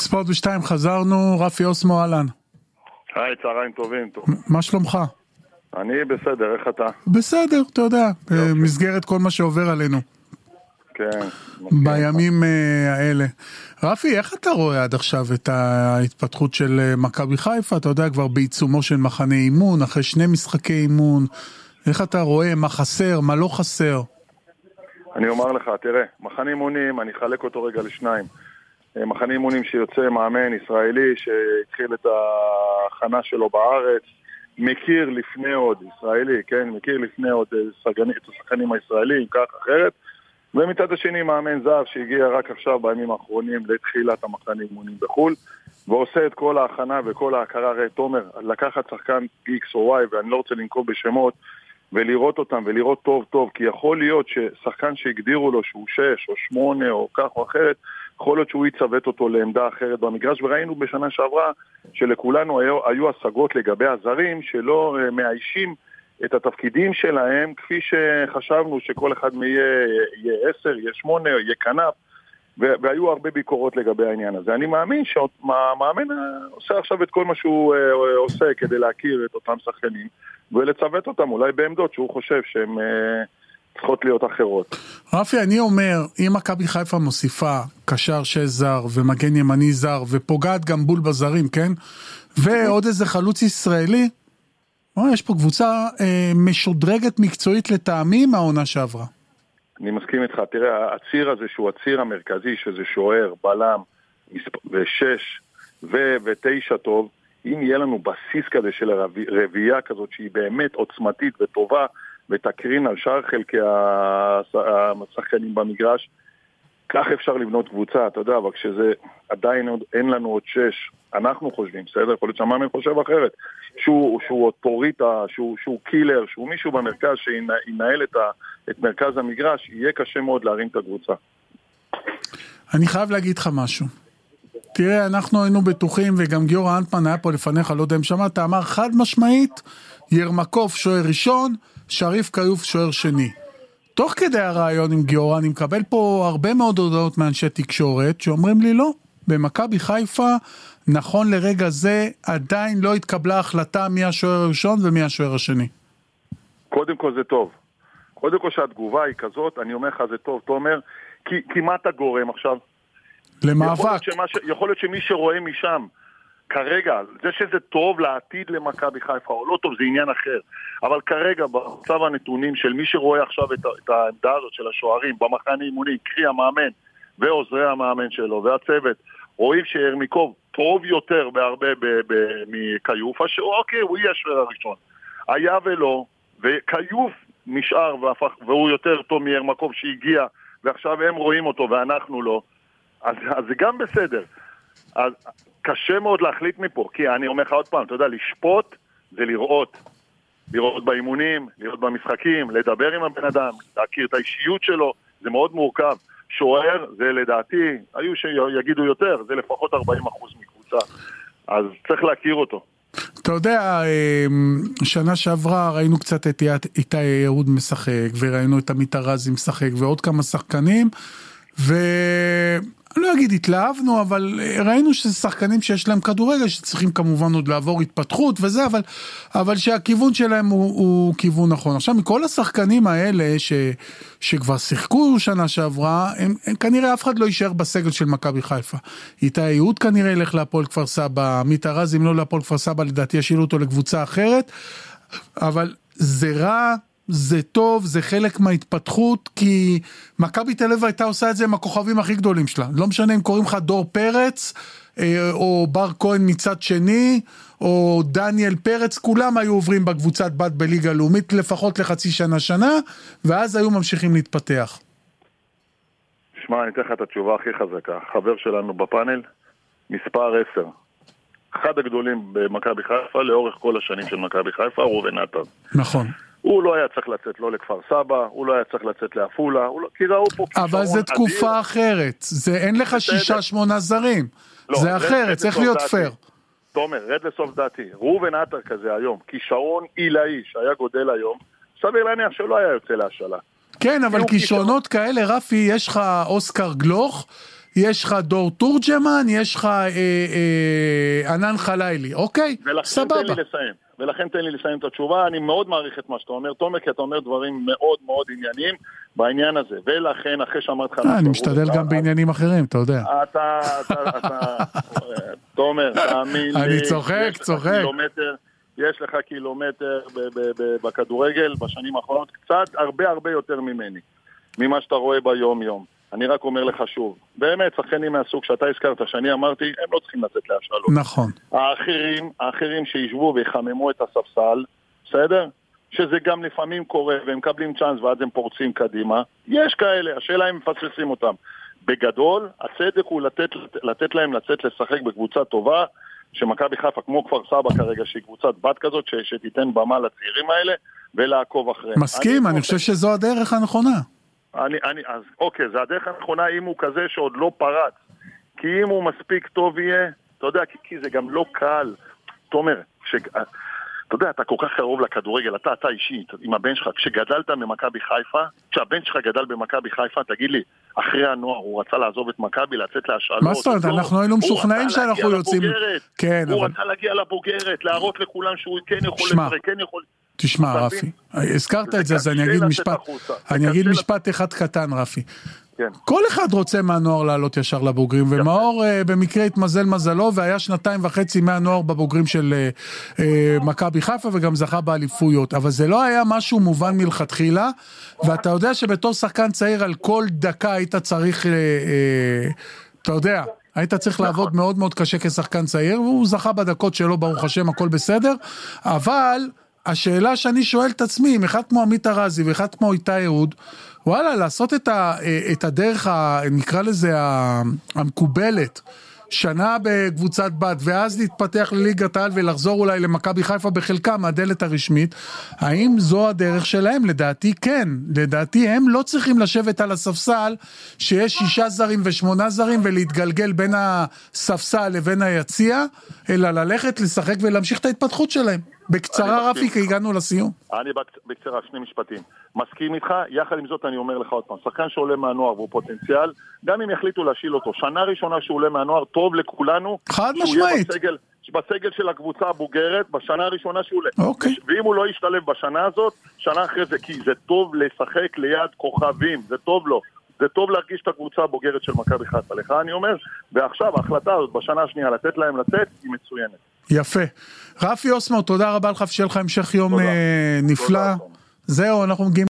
ספורט בשתיים, חזרנו, רפי אוסמו, אהלן. היי, צהריים טובים. מה שלומך? אני בסדר, איך אתה? בסדר, אתה יודע, מסגרת כל מה שעובר עלינו. כן. בימים האלה. רפי, איך אתה רואה עד עכשיו את ההתפתחות של מכבי חיפה? אתה יודע, כבר בעיצומו של מחנה אימון, אחרי 2 משחקי אימון. איך אתה רואה מה חסר, מה לא חסר? אני אומר לך, תראה, מחנה אימונים, אני אחלק אותו רגע לשניים. מחנה אימונים שיוצא מאמן ישראלי שהתחיל את ההכנה שלו בארץ, מכיר לפני עוד ישראלי, כן? מכיר לפני עוד את השחקנים הישראלים, כך אחרת. ומצד השני מאמן זר שהגיע רק עכשיו בימים האחרונים לתחילת המחנה אימונים בחול, ועושה את כל ההכנה וכל ההכרה. הרי תומר, לקחת שחקן X או Y, ואני לא רוצה לנקוב בשמות, ולראות אותם ולראות טוב טוב, כי יכול להיות ששחקן שהגדירו לו שהוא 6 או 8 או כך או אחרת, יכול להיות שהוא יצוות אותו לעמדה אחרת במגרש, וראינו בשנה שעברה שלכולנו היו השגות לגבי הזרים שלא מאיישים את התפקידים שלהם כפי שחשבנו שכל אחד יהיה 10, יהיה 8, יהיה כנף, והיו הרבה ביקורות לגבי העניין הזה. אני מאמין שהמאמן עושה עכשיו את כל מה שהוא עושה כדי להכיר את אותם שחקנים ולצוות אותם אולי בעמדות שהוא חושב שהם צריכות להיות אחרות. רפי, אני אומר, אם מכבי חיפה מוסיפה קשר 6 זר ומגן ימני זר ופוגעת גם בול בזרים, כן? ועוד איזה חלוץ ישראלי, יש פה קבוצה משודרגת מקצועית לטעמי מהעונה שעברה. אני מסכים איתך, תראה, הציר הזה שהוא הציר המרכזי, שזה שוער, בלם, ו6 ו9 טוב, אם יהיה לנו בסיס כזה של רביעייה כזאת שהיא באמת עוצמתית וטובה, ותקרין על שאר חלקי השחקנים במגרש, כך אפשר לבנות קבוצה, אתה יודע, אבל כשזה עדיין אין לנו עוד 6, אנחנו חושבים, בסדר? יכול להיות שהמאמן חושב אחרת, שהוא אוטוריטה, שהוא קילר, שהוא מישהו במרכז שינהל את מרכז המגרש, יהיה קשה מאוד להרים את הקבוצה. אני חייב להגיד לך משהו. תראה, אנחנו היינו בטוחים, וגם גיורא אנטמן היה פה לפניך, לא יודע אם שמעת, אמר חד משמעית, ירמקוף שוער ראשון, שריף קיוף שוער שני. תוך כדי הרעיון עם גיורא, אני מקבל פה הרבה מאוד הודעות מאנשי תקשורת, שאומרים לי לא, במכבי חיפה, נכון לרגע זה, עדיין לא התקבלה החלטה מי השוער הראשון ומי השוער השני. קודם כל זה טוב. קודם כל שהתגובה היא כזאת, אני אומר לך זה טוב, תומר, כי מה אתה גורם עכשיו? למאבק. יכול להיות שמי שרואה משם, כרגע, זה שזה טוב לעתיד למכבי חיפה או לא טוב, זה עניין אחר. אבל כרגע, במצב הנתונים של מי שרואה עכשיו את העמדה הזאת של השוערים, במחנה אימוני, קרי המאמן ועוזרי המאמן שלו והצוות, רואים שירמיקוב טוב יותר בהרבה מקיוף, שאוקיי, הוא יהיה השוער הראשון. היה ולא, וקיוף נשאר והוא יותר טוב מירמיקוב שהגיע, ועכשיו הם רואים אותו ואנחנו לא. אז זה גם בסדר. אז קשה מאוד להחליט מפה, כי אני אומר לך עוד פעם, אתה יודע, לשפוט זה לראות באימונים, לראות במשחקים, לדבר עם הבן אדם, להכיר את האישיות שלו, זה מאוד מורכב. שוער, זה לדעתי, היו שיגידו יותר, זה לפחות 40% מקבוצה, אז צריך להכיר אותו. אתה יודע, שנה שעברה ראינו קצת את איתי יהוד משחק, וראינו את עמית ארזי משחק, ועוד כמה שחקנים, אני לא אגיד התלהבנו, אבל ראינו שזה שחקנים שיש להם כדורגל, שצריכים כמובן עוד לעבור התפתחות וזה, אבל שהכיוון שלהם הוא כיוון נכון. עכשיו, מכל השחקנים האלה שכבר שיחקו שנה שעברה, הם כנראה אף אחד לא יישאר בסגל של מכבי חיפה. איתי יהוד כנראה ילך להפועל כפר סבא, עמית ארזי אם לא להפועל כפר סבא, לדעתי ישאילו אותו לקבוצה אחרת, אבל זה רע, זה טוב, זה חלק מההתפתחות, כי מכבי תל אביב הייתה עושה את זה עם הכוכבים הכי גדולים שלה. לא משנה אם קוראים לך דור פרץ, או בר כהן מצד שני, או דניאל פרץ, כולם היו עוברים בקבוצת בת בליגה לאומית, לפחות לחצי שנה, ואז היו ממשיכים להתפתח. שמע, אני אתן לך את התשובה הכי חזקה. חבר שלנו בפאנל, מספר 10. אחד הגדולים במכבי חיפה, לאורך כל השנים של מכבי חיפה, ראובן עטר. נכון. הוא לא היה צריך לצאת לא לכפר סבא, הוא לא היה צריך לצאת לעפולה, כי ראו פה כישרון אדיר. אבל זה תקופה אחרת, אין לך 6-8 זרים, זה אחרת, צריך להיות פייר. תומר, רד לסוף דעתי, ראובן עטר כזה היום, כישרון עילאי שהיה גודל היום, סביר להניח שלא היה יוצא להשאלה. כן, אבל כישרונות כאלה, רפי, יש לך אוסקר גלוך, יש לך דור תורג'מן, יש לך ענן חלילי, אוקיי? סבבה. ולכן תן לי לסיים את התשובה, אני מאוד מעריך את מה שאתה אומר, תומר, כי אתה אומר דברים מאוד מאוד ענייניים בעניין הזה, ולכן אחרי שאמרת לך... אני משתדל גם בעניינים אחרים, אתה יודע. אתה, תומר, תאמין לי... אני צוחק. יש לך קילומטר בכדורגל בשנים האחרונות, קצת הרבה יותר ממני, ממה שאתה רואה ביום יום. אני רק אומר לך שוב, באמת, שחקנים מהסוג שאתה הזכרת, שאני אמרתי, הם לא צריכים לצאת להשאלות. נכון. האחרים שישבו ויחממו את הספסל, בסדר? שזה גם לפעמים קורה, והם מקבלים צ'אנס ואז הם פורצים קדימה. יש כאלה, השאלה הם מפספסים אותם. בגדול, הצדק הוא לתת להם לצאת לשחק בקבוצה טובה, שמכבי חיפה כמו כפר סבא כרגע, שהיא קבוצת בת כזאת, שתיתן במה לצעירים האלה, ולעקוב אחריהם. מסכים, אני חושב שזו הדרך הנכונה. אז אוקיי, זה הדרך הנכונה אם הוא כזה שעוד לא פרץ. כי אם הוא מספיק טוב יהיה, אתה יודע, כי זה גם לא קל. תומר, אתה יודע, אתה כל כך קרוב לכדורגל, אתה אישית, עם הבן שלך, כשגדלת ממכבי חיפה, כשהבן שלך גדל במכבי חיפה, תגיד לי, אחרי הנוער, הוא רצה לעזוב את מכבי, לצאת להשאלות. מה זאת אומרת? אנחנו היינו משוכנעים שאנחנו יוצאים... הוא רצה להגיע לבוגרת, להראות לכולם שהוא כן יכול לפרק, כן יכול... תשמע, רפי, הזכרת את זה, אז אני אגיד משפט אחד קטן, רפי. כל אחד רוצה מהנוער לעלות ישר לבוגרים, ומאור במקרה התמזל מזלו, והיה 2.5 מהנוער בבוגרים של מכבי חיפה, וגם זכה באליפויות, אבל זה לא היה משהו מובן מלכתחילה, ואתה יודע שבתור שחקן צעיר על כל דקה היית צריך, אתה יודע, היית צריך לעבוד מאוד מאוד קשה כשחקן צעיר, והוא זכה בדקות שלו, ברוך השם, הכל בסדר, אבל השאלה שאני שואל את עצמי, אם אחד כמו עמית ארזי ואחד כמו איתי יהוד, וואלה, לעשות את הדרך, נקרא לזה, המקובלת, שנה בקבוצת בת, ואז להתפתח לליגת העל ולחזור אולי למכבי חיפה בחלקה מהדלת הרשמית, האם זו הדרך שלהם? לדעתי כן. לדעתי הם לא צריכים לשבת על הספסל שיש 6 זרים ו8 זרים ולהתגלגל בין הספסל לבין היציע, אלא ללכת, לשחק ולהמשיך את ההתפתחות שלהם. בקצרה רפי, כי הגענו לסיום. אני בקצרה, 2 משפטים. מסכים איתך, יחד עם זאת אני אומר לך עוד פעם, שחקן שעולה מהנוער והוא פוטנציאל, גם אם יחליטו להשיל אותו, שנה ראשונה שהוא עולה מהנוער, טוב לכולנו, חד משמעית. בסגל של הקבוצה הבוגרת, בשנה הראשונה שהוא עולה. ואם הוא לא ישתלב בשנה הזאת, שנה אחרי זה, כי זה טוב לשחק ליד כוכבים, זה טוב לו. זה טוב להרגיש את הקבוצה הבוגרת של מכבי חיפה. לך אני אומר, ועכשיו ההחלטה הזאת בשנה השנייה לתת להם לצאת, היא מצוינת. יפה. רפי אוסמו, תודה רבה לך, שיהיה לך המשך יום נפלא. זהו, אנחנו מגיעים